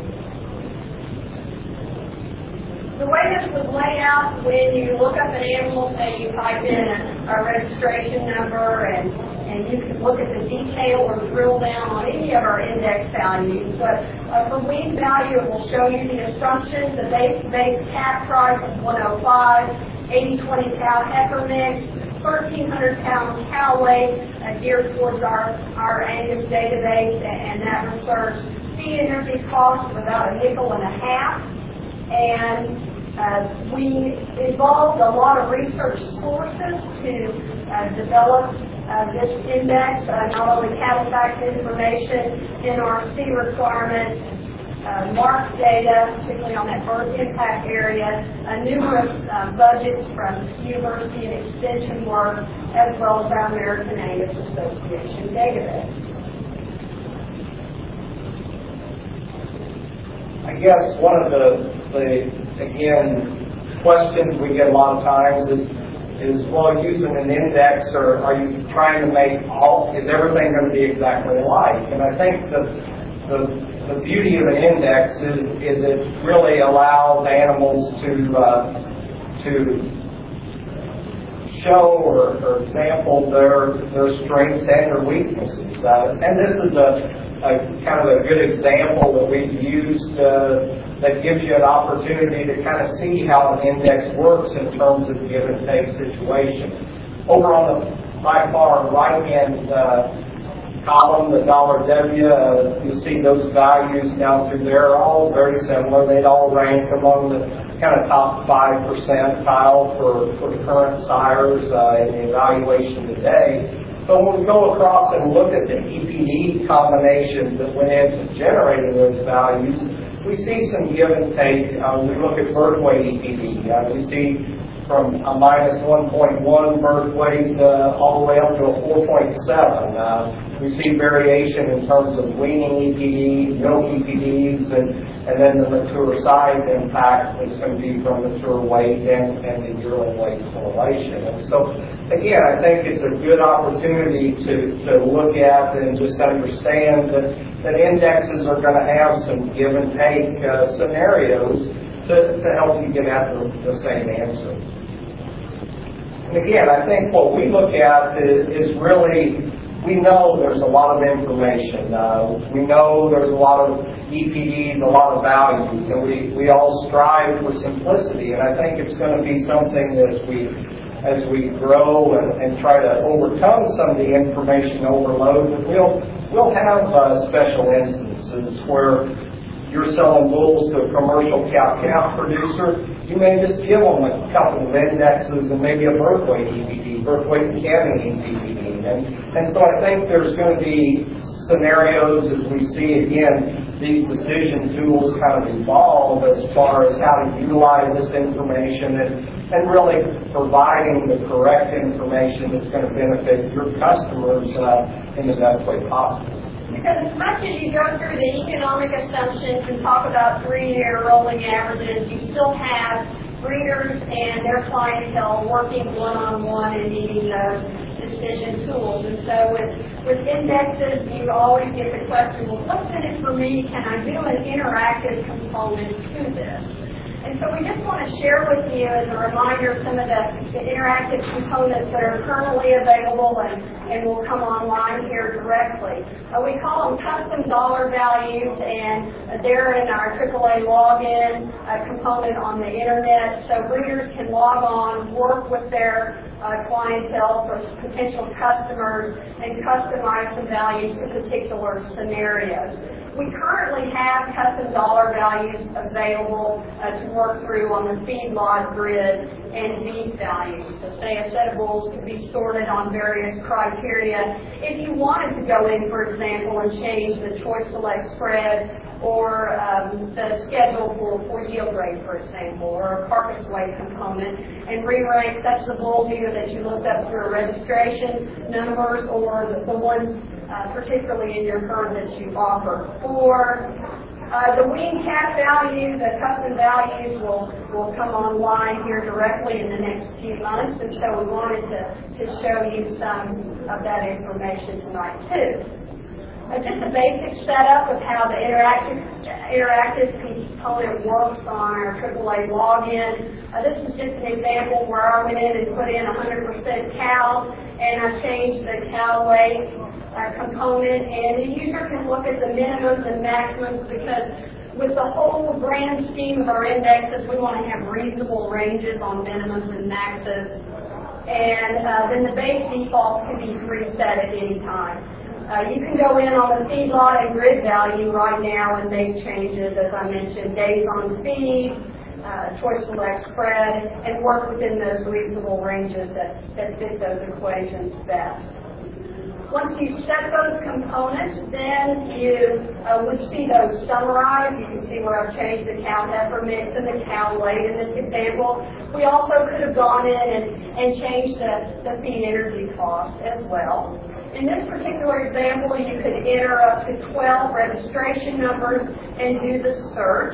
S4: The way this would lay out when you look up an animal, say you type in a, a registration number, and, and you can look at the detail or drill down on any of our index values. But uh, for wean value, it will show you the assumptions, the base, base calf price of one oh five, eighty twenty cow heifer mix, thirteen hundred pound cow weight, uh, geared towards our, our Angus database and, and that research. Feed energy cost of about a nickel and a half. And Uh, we involved a lot of research sources to uh, develop uh, this index, uh, not only cattle fact information, N R C requirements, uh, mark data, particularly on that birth impact area, uh, numerous uh, budgets from university and extension work, as well as our American Angus Association database.
S3: I guess one of the, the again, questions we get a lot of times is, is well, using an index, or are you trying to make all, is everything going to be exactly alike? And I think the, the, the beauty of an index is, is it really allows animals to, uh, to show or, or example their, their strengths and their weaknesses. Uh, and this is a, a kind of a good example that we've used uh, that gives you an opportunity to kind of see how an index works in terms of give and take situation. Over on the by far right hand uh, column, the dollar W, uh, you see those values down through there are all very similar. They'd all rank among the kind of top five percentile for, for the current sires uh, in the evaluation today. But when we go across and look at the E P D combinations that went into generating those values, we see some give and take. Uh, we look at birth weight E P D. Uh, we see from a minus one point one birth weight uh, all the way up to a four point seven. Uh, we see variation in terms of weaning E P Ds, milk E P Ds, and, and then the mature size impact is going to be from mature weight and, and the yearling weight correlation. And so, again, I think it's a good opportunity to, to look at and just understand that, that indexes are going to have some give and take uh, scenarios to, to help you get at the, the same answer. And again, I think what we look at is, is really, we know there's a lot of information. Uh, we know there's a lot of E P Ds, a lot of values, and we, we all strive for simplicity. And I think it's going to be something as we as we grow and, and try to overcome some of the information overload, that we'll we'll have uh, special instances where you're selling bulls to a commercial cow-calf producer. You may just give them a couple of indexes and maybe a birth weight E P D, birth weight and calving E P D, information. And, and so I think there's going to be scenarios as we see, again, these decision tools kind of evolve as far as how to utilize this information and, and really providing the correct information that's going to benefit your customers uh, in the best way possible.
S4: Because as much as you go through the economic assumptions and talk about three-year rolling averages, you still have breeders and their clientele working one-on-one and needing those decision tools. And so with, with indexes, you always get the question, well, what's in it for me? Can I do an interactive component to this? And so we just want to share with you as a reminder some of the, the interactive components that are currently available and, and will come online here directly. Uh, we call them custom dollar values, and uh, they're in our triple A login uh, component on the internet. So breeders can log on, work with their uh, clientele for potential customers, and customize the values to particular scenarios. We currently have custom dollar values available uh, to work through on the feedlot grid and beef values. So say a set of bulls could be sorted on various criteria. If you wanted to go in, for example, and change the choice select spread or um, the schedule for, for yield rate, for example, or a carcass weight component, and re-rank such the bulls either that you looked up through registration numbers or the, the ones Uh, particularly in your herd that you offer. For uh, the wean calf value, the custom values will, will come online here directly in the next few months, and so we wanted to, to show you some of that information tonight too. Uh, just a basic setup of how the interactive, interactive component works on our triple A login. Uh, this is just an example where I went in and put in one hundred percent cows, and I changed the cow weight Uh, component, and the user can look at the minimums and maximums, because with the whole grand scheme of our indexes, we want to have reasonable ranges on minimums and maxes, and uh, then the base defaults can be preset at any time. Uh, you can go in on the feedlot and grid value right now and make changes, as I mentioned, days on feed, uh, choice select spread, and work within those reasonable ranges that, that fit those equations best. Once you set those components, then you uh, would see those summarized. You can see where I've changed the cow heifer mix and the cow weight in this example. We also could have gone in and, and changed the, the feed energy cost as well. In this particular example, you could enter up to twelve registration numbers and do the search.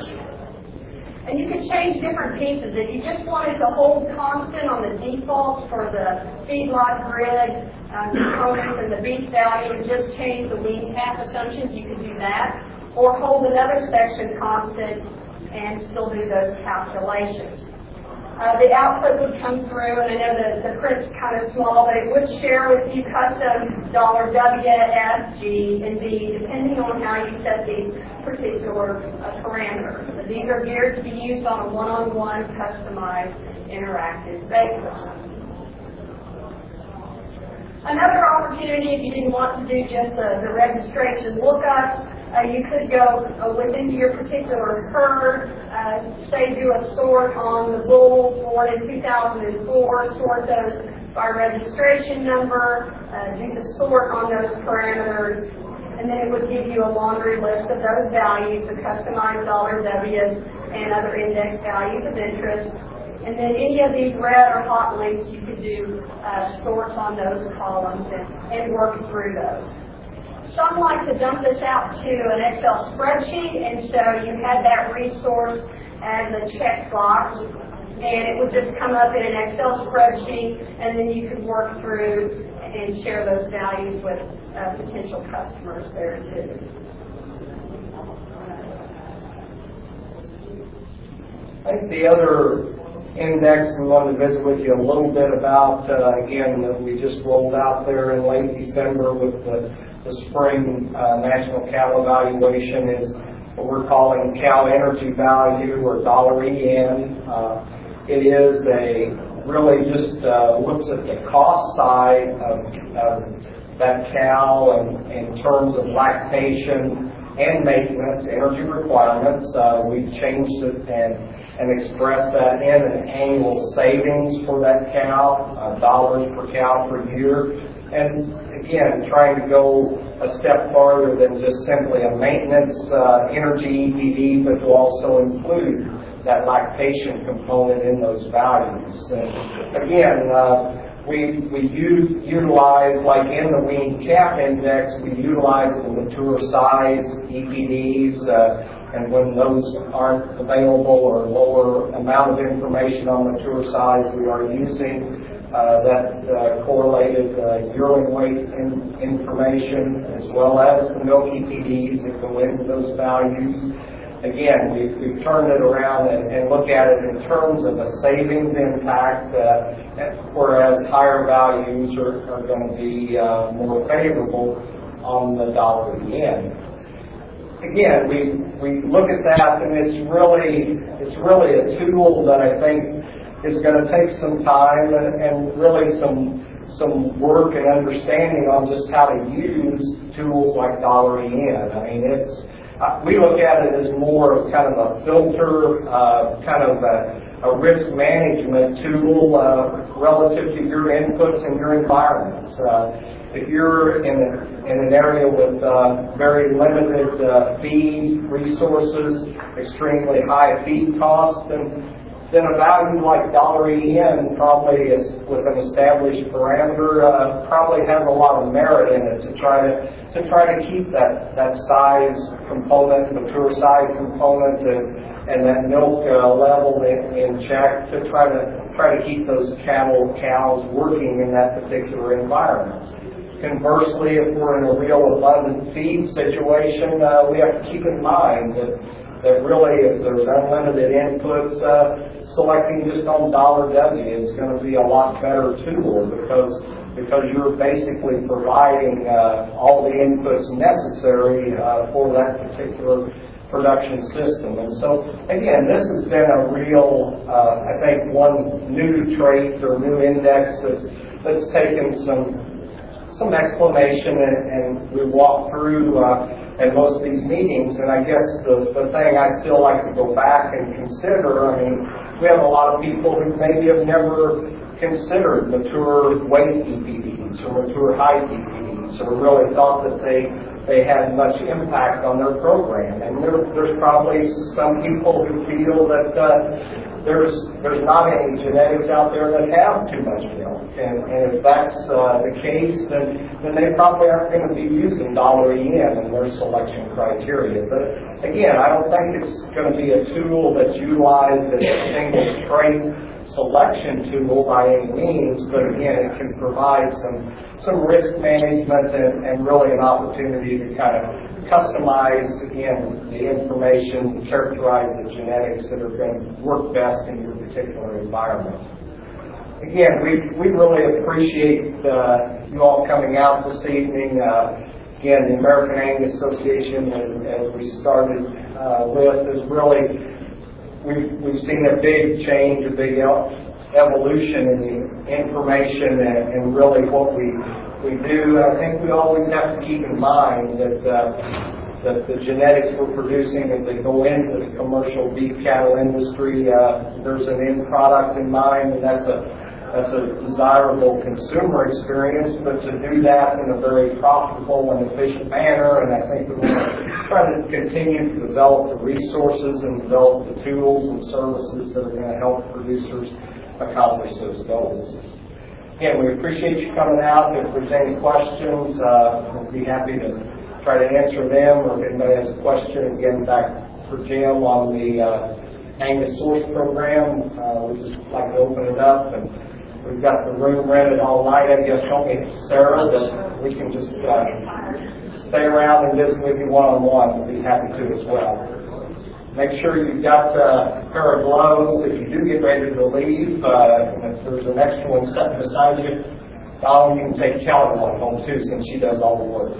S4: And you could change different pieces. If you just wanted to hold constant on the defaults for the feedlot grid, Um, components and the beef value, and just change the wean calf assumptions, you could do that. Or hold another section constant and still do those calculations. Uh, the output would come through, and I know that the print's kind of small, but it would share with you custom dollar W, F, G, and V, depending on how you set these particular uh, parameters. So these are geared to be used on a one-on-one, customized, interactive basis. Another opportunity, if you didn't want to do just the, the registration lookups, uh, you could go uh, within your particular herd, uh, say do a sort on the bulls born in two thousand four, sort those by registration number, uh, do the sort on those parameters, and then it would give you a laundry list of those values, the customized dollar W's and other index values of interest. And then any of these red or hot links, you could do uh, sorts on those columns and, and work through those. Some like to dump this out to an Excel spreadsheet, and so you had that resource as a checkbox, and it would just come up in an Excel spreadsheet, and then you could work through and share those values with uh, potential customers there too.
S3: I think the other index we wanted to visit with you a little bit about, uh, again, that we just rolled out there in late December with the, the spring uh, national cow evaluation is what we're calling cow energy value, or dollar E N. Uh, it is a really just uh, looks at the cost side of, of that cow and in terms of lactation and maintenance, energy requirements. Uh, we've changed it and and express that in an annual savings for that cow, uh, dollars per cow per year. And again, trying to go a step farther than just simply a maintenance uh, energy E P D, but to also include that lactation component in those values. And again, uh, we we use, utilize, like in the wean calf index, we utilize the mature size E P Ds, uh, and when those aren't available or lower amount of information on mature size, we are using Uh, that uh, correlated uh, yearling weight in, information, as well as the milk E P Ds that go into those values. Again, we've, we've turned it around and, and look at it in terms of a savings impact, uh, whereas higher values are, are going to be uh, more favorable on the dollar to the yen. Again, we we look at that, and it's really it's really a tool that I think is going to take some time and, and really some some work and understanding on just how to use tools like dollar to yen. I mean, it's uh, we look at it as more of kind of a filter, uh, kind of a, a risk management tool uh, relative to your inputs and your environments. Uh, if you're in a, in an area with uh, very limited uh, feed resources, extremely high feed costs, then then a value like dollar E N probably is with an established parameter uh, probably has a lot of merit in it to try to to try to keep that that size component, mature size component, and and that milk uh, level in, in check to try to try to keep those cattle cows working in that particular environment. Conversely, if we're in a real abundant feed situation, uh, we have to keep in mind that that really, if there's unlimited inputs, uh, selecting just on dollar W is going to be a lot better tool because because you're basically providing uh, all the inputs necessary uh, for that particular production system. And so, again, this has been a real, uh, I think, one new trait or new index that's, that's taken some some explanation and, and we walk through uh, at most of these meetings, and I guess the, the thing I still like to go back and consider, I mean, we have a lot of people who maybe have never considered mature weight E P Ds or mature height E P Ds or really thought that they they had much impact on their program. And there, there's probably some people who feel that uh, there's there's not any genetics out there that have too much milk. And, and if that's uh, the case, then, then they probably aren't going to be using dollar E N in their selection criteria. But again, I don't think it's going to be a tool that's utilized as a single trait selection tool by any means, but again, it can provide some some risk management and, and really an opportunity to kind of customize, again, the information, characterize the genetics that are going to work best in your particular environment. Again, we, we really appreciate uh, you all coming out this evening. Uh, again, the American Angus Association, as we started uh, with, is really We've, we've seen a big change, a big evolution in the information and, and really what we we do. I think we always have to keep in mind that uh, that the genetics we're producing, if they go into the commercial beef cattle industry, uh, there's an end product in mind, and that's a that's a desirable consumer experience, but to do that in a very profitable and efficient manner, and I think we want to try to continue to develop the resources and develop the tools and services that are going to help producers accomplish those goals. Again, we appreciate you coming out. If there's any questions, uh, we'll be happy to try to answer them, or if anybody has a question, again, back for Jim on the uh, Angus Source Program, uh, we just like to open it up, and we've got the room rented all night. I guess, don't we, Sarah, that we can just uh, stay around and visit with you one-on-one. We'll be happy to as well. Make sure you've got uh, a pair of gloves if you do get ready to leave. Uh, if there's an extra one sitting beside you, Dolly, you can take Kelly one home too, since she does all the work.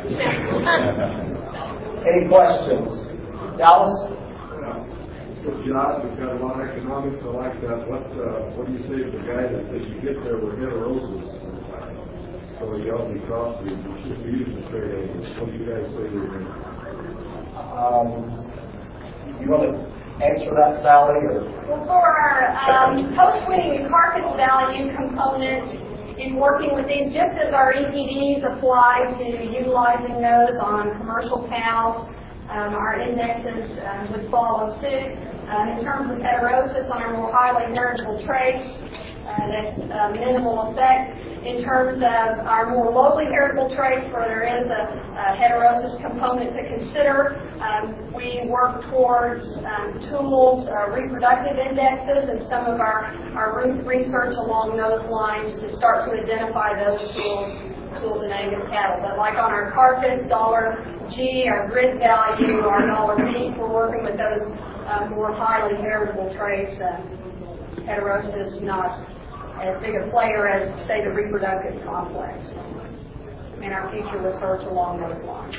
S3: Any questions? Dallas?
S5: Josh, we've got a lot of economics. I like that. What uh, what do you say to the guy that says you get there with head of roses? So you ought to be costly. You should be using straight A's. What do you guys say to him?
S3: Um, you want to answer that, Sally, or?
S4: Well, for our um, post-winning carcass value component, in working with these, just as our E P Ds apply to utilizing those on commercial cows, um, our indexes um, would follow suit. Uh, in terms of heterosis on our more highly heritable traits, uh, that's uh, minimal effect. In terms of our more lowly heritable traits, where there is a, a heterosis component to consider, um, we work towards um, tools, uh, reproductive indexes, and some of our, our research along those lines to start to identify those tools, tools in Angus cattle. But like on our carcass, dollar G, our grid value, our dollar beef, we're working with those uh, more highly heritable traits. Uh, heterosis not as big a player as, say, the reproductive complex. And our future research along those lines.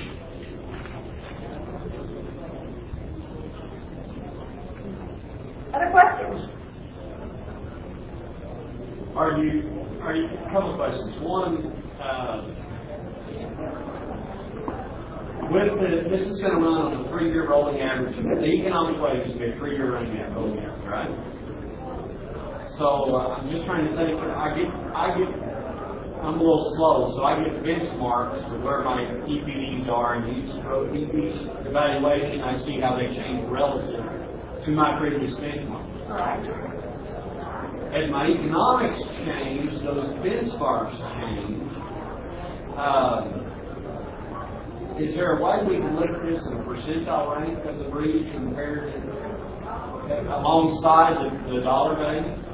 S4: Other questions?
S6: Are you, are you, a couple of questions. One, uh, with the, this is going to run on a three-year rolling average. The economic wage is going to be a three-year rolling average, right? So uh, I'm just trying to think. I get, I get, I'm a little slow, so I get benchmarks of where my E P Ds are, and each, each evaluation I see how they change relative to my previous benchmark.
S4: All right.
S6: As my economics change, those benchmarks change. Uh, is there a way we can look at this in a percentile rank of the breed compared to, alongside the, the dollar value?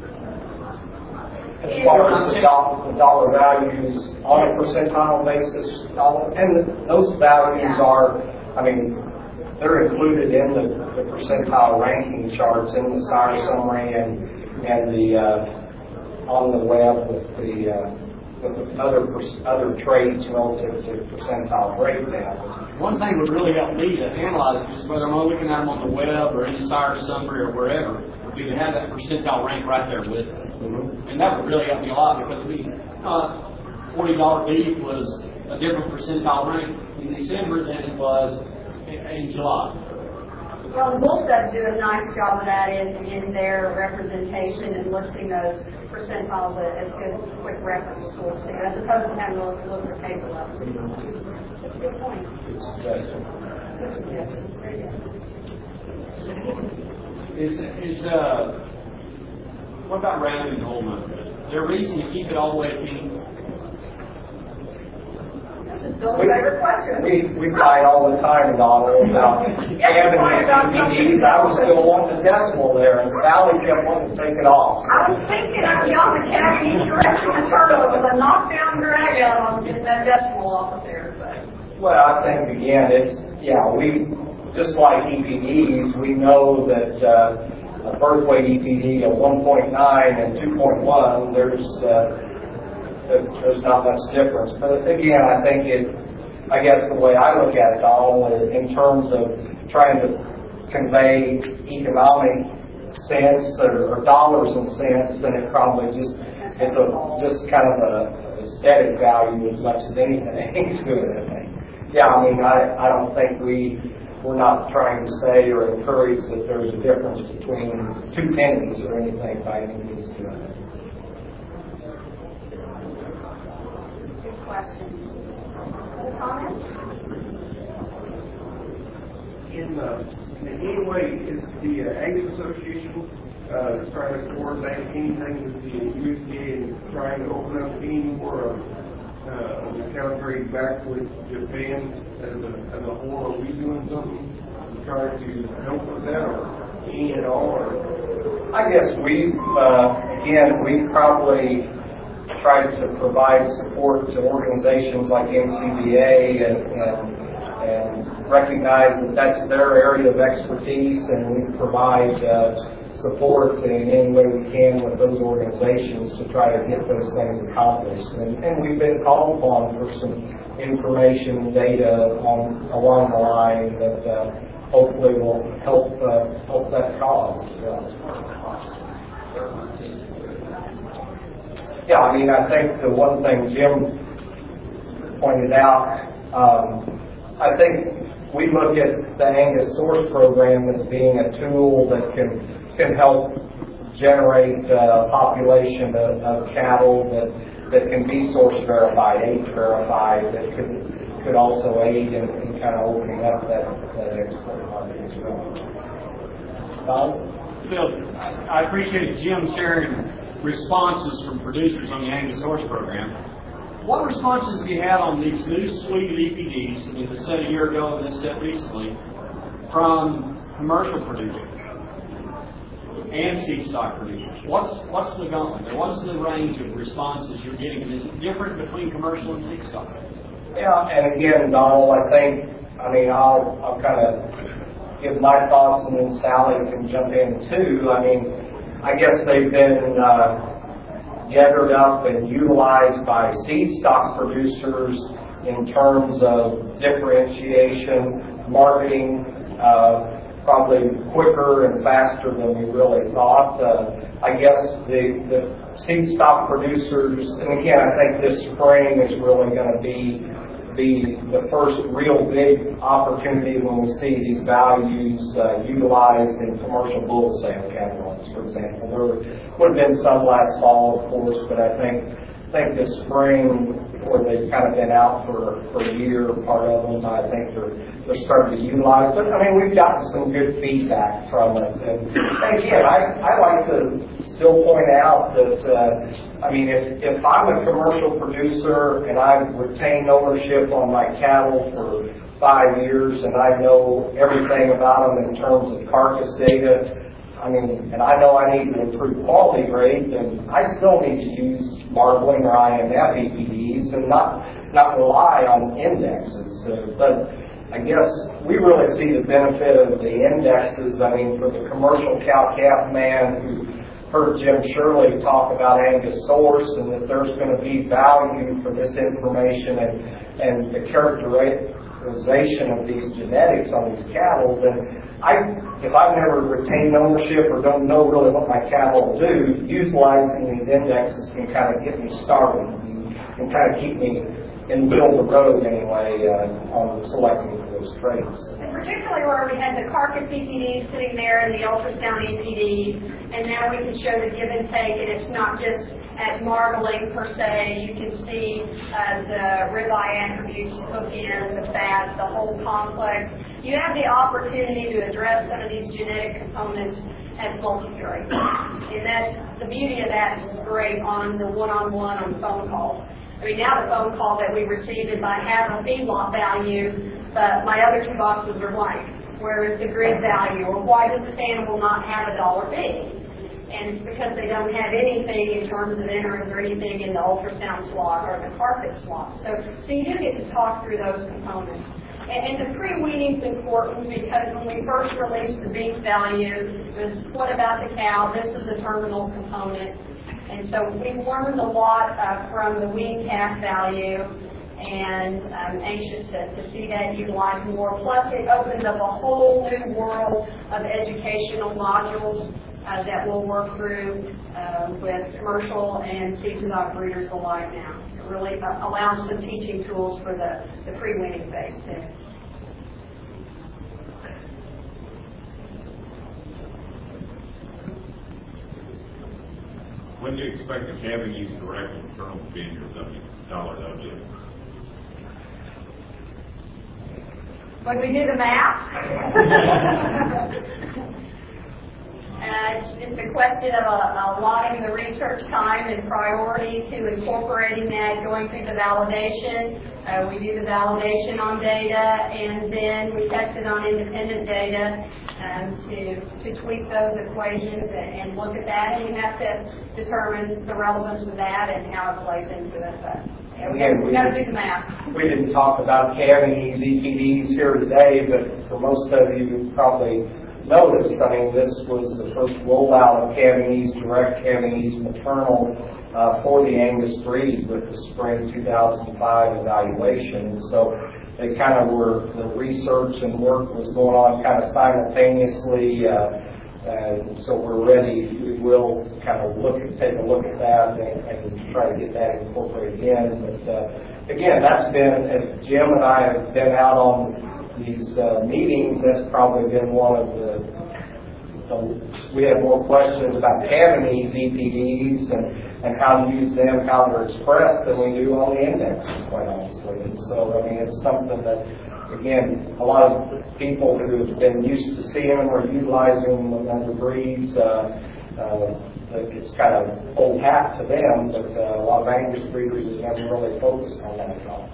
S3: As far as the dollar, the dollar values on a percentile basis, dollar, and those values are, I mean, they're included in the, the percentile ranking charts in the sire summary and and the uh, on the web with the uh, with the other other traits relative to percentile breakdowns.
S6: One thing would really help me to analyze just whether I'm looking at them on the web or in the sire summary or wherever, would be to have that percentile rank right there with it. Mm-hmm. And that would really help me a lot because we, uh, forty dollar beef was a different percentile rank in December than it was in, in July.
S4: Well, the Bull Studs do a nice job of that in, in their representation and listing those percentiles as good quick reference tools too, as opposed to having to look, look at paper levels. That's a good point. Good suggestion. Very good.
S6: Is, is, uh, what about rounding the whole number? Is there a reason to keep it all the way at being?
S4: This is Bill's favorite question.
S3: We, we fight all the time, Donald, about having these E P Ds. I was still wanting the decimal there, and Sally kept wanting to take it off.
S4: I was thinking I'd be on the Academy direction to turtle with a knockdown drag out on getting that decimal off of there. But.
S3: Well, I think, again, it's, yeah, we, just like E P Ds, we know that uh, a birth weight E P D of one point nine and two point one, there's, uh, there's not much difference. But again, I think it, I guess the way I look at it all is in terms of trying to convey economic sense or, or dollars and cents, then it probably just, it's a, just kind of a aesthetic value as much as anything to it, I think. Yeah, I mean, I, I don't think we, we're not trying to say or encourage that there's a difference between two pennies or anything by any means to it.
S4: Good question. Other comments?
S5: In, uh, in any way, is the uh, Angus Association uh, trying to coordinate anything with the U S D A and trying to open up any more of uh, the cow trade back with Japan as a, as a whole? Are we doing something to try to help with that, or any at all? Or?
S3: I guess we, uh, again, we probably tried to provide support to organizations like N C B A and, and, and recognize that that's their area of expertise, and we provide uh, support in any way we can with those organizations to try to get those things accomplished. And, and we've been called upon for some information and data on, along the line that uh, hopefully will help uh, help that cause as well. Yeah, I mean, I think the one thing Jim pointed out, um, I think we look at the Angus Source Program as being a tool that can can help generate a population of, of cattle that that can be source verified, age verified, that could could also aid in, in kind of opening up that, that export market as well. Don?
S6: Bill, I appreciate Jim sharing responses from producers on the Angus Source Program. What responses have you had on these new suite of E P Ds, I mean, this set a year ago and this set recently, from commercial producers and seed stock producers? What's what's the gauntlet there? What's the range of responses you're getting? And is it different between commercial and seed stock?
S3: Yeah, and again, Donald, I think, I mean, I'll, I'll kind of give my thoughts and then Sally can jump in too. I mean, I guess they've been uh, gathered up and utilized by seed stock producers in terms of differentiation, marketing, uh, probably quicker and faster than we really thought. Uh, I guess the, the seed stock producers, and again, I think this spring is really going to be be the first real big opportunity when we see these values uh, utilized in commercial bull sale catalogs, for example. There would have been some last fall, of course, but I think I think this spring, where they've kind of been out for, for a year, part of them, I think they're, they're starting to utilize. But, I mean, we've gotten some good feedback from it. And, and again, I, I like to still point out that, uh, I mean, if, if I'm a commercial producer and I've retained ownership on my cattle for five years and I know everything about them in terms of carcass data, I mean, and I know I need to improve quality rate, then I still need to use marbling or I M F E P Ds and not not rely on indexes. Uh, but I guess we really see the benefit of the indexes. I mean, for the commercial cow-calf man who heard Jim Shirley talk about Angus Source and that there's going to be value for this information and, and the characterization of these genetics on these cattle, then I, if I've never retained ownership or don't know really what my cattle do, utilizing these indexes can kind of get me started and can kind of keep me in the middle of the road anyway uh, on selecting for those traits.
S4: And particularly where we had the carcass E P D sitting there and the ultrasound E P D, and now we can show the give and take, and it's not just at marbling per se. You can see uh, the ribeye attributes, the hook in, the fat, the whole complex. You have the opportunity to address some of these genetic components as multi-trait. And that's, the beauty of that is great on the one-on-one on phone calls. I mean, now the phone call that we received is I have a feedlot value, but my other two boxes are blank. Where is the grid value? Or why does this animal not have a dollar B? And it's because they don't have anything in terms of interims or anything in the ultrasound slot or the carpet slot. So, so you do get to talk through those components. And, and the pre-weaning's important because when we first released the beef value, it was what about the cow? This is a terminal component. And so we've learned a lot uh, from the wean calf value, and I'm anxious to, to see that utilized more. Plus, it opens up a whole new world of educational modules uh, that we'll work through uh, with commercial and seed stock breeders alike now. It really uh, allows some teaching tools for the, the pre-weaning phase too.
S7: When do you expect the calving use direct internal to be in your dollar W?
S4: When we do the math, uh, it's just a question of uh, allotting the research time and priority to incorporating that, going through the validation. Uh, we do the validation on data, and then we test it on independent data um, to, to tweak those equations and, and look at that. And you have to determine the relevance of that and how it plays into it. But yeah, we
S3: Again,
S4: got to do the math.
S3: We didn't talk about calving these E P Ds here today, but for most of you probably noticed, I mean, this was the first rollout of calving ease direct, calving ease maternal uh, for the Angus breed with the spring two thousand five evaluation. So they kind of were, the research and work was going on kind of simultaneously. Uh, and so we're ready. We will kind of look at, take a look at that and, and try to get that incorporated in. But uh, again, that's been, as Jim and I have been out on these uh, meetings, that's probably been one of the, the we have more questions about having these E P Ds and, and how to use them, how they're expressed, than we do on the indexes, quite honestly. And so, I mean, it's something that, again, a lot of people who have been used to seeing them or utilizing them under breeds, uh, uh, it's kind of old hat to them, but uh, a lot of Angus breeders have never really focused on that at all.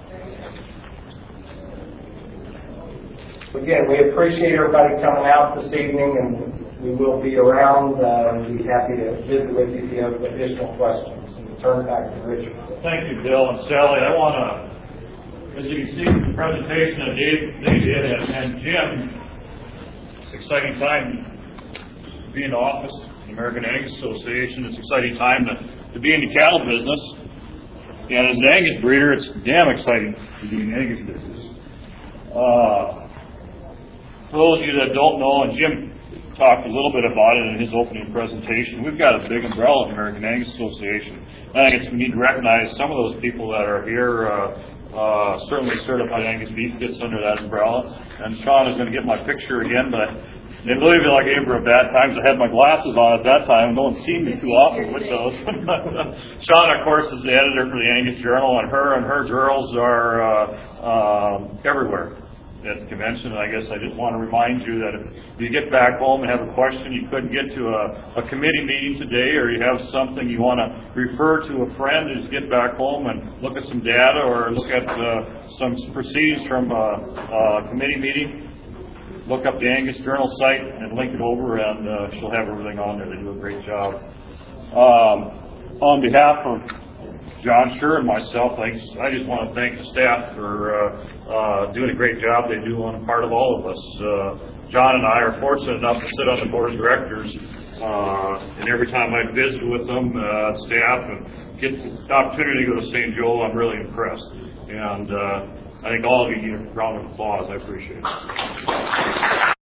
S3: Again, we appreciate everybody coming out this evening, and we will be around uh, and be happy to visit with you if you have additional questions. And turn it back to Richard.
S2: Thank you, Bill and Sally. I want to, as you can see from the presentation that Dave, they did, and, and Jim, it's an exciting time to be in office. American Angus Association. It's an exciting time to, to be in the cattle business. And as an Angus breeder, it's damn exciting to be in the Angus business. Uh, for those of you that don't know, and Jim talked a little bit about it in his opening presentation, we've got a big umbrella of American Angus Association. I think it's, we need to recognize some of those people that are here. Uh, uh, certainly Certified Angus Beef fits under that umbrella. And Sean is going to get my picture again, but and believe me, like Abraham, bad times. I had my glasses on at that time. No one's seen me too often with those. Sean, of course, is the editor for the Angus Journal, and her and her girls are uh, uh, everywhere at the convention. And I guess I just want to remind you that if you get back home and have a question you couldn't get to a, a committee meeting today, or you have something you want to refer to a friend, just get back home and look at some data or look at uh, some proceedings from a, a committee meeting. Look up the Angus Journal site and link it over, and uh, she'll have everything on there. They do a great job. Um, on behalf of John Scher and myself, I, I just want to thank the staff for uh, uh, doing a great job they do on the part of all of us. Uh, John and I are fortunate enough to sit on the board of directors, uh, and every time I visit with them, uh, staff, and get the opportunity to go to Saint Joe, I'm really impressed. And uh, I think all of you need a round of applause. I appreciate it.